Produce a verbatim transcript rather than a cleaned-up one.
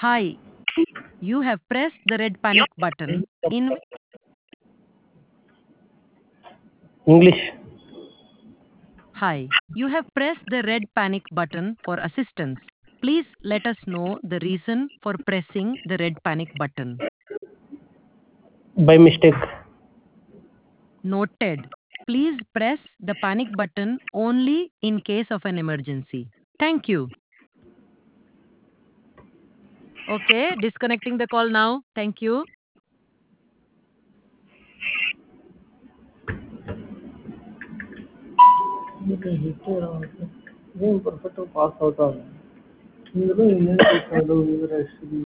Hi, you have pressed the red panic button. In English. Hi, you have pressed the red panic button for assistance. Please let us know the reason for pressing the red panic button. By mistake. Noted. Please press the panic button only in case of an emergency. Thank you. Okay, disconnecting the call now. Thank you. Perfect pass out.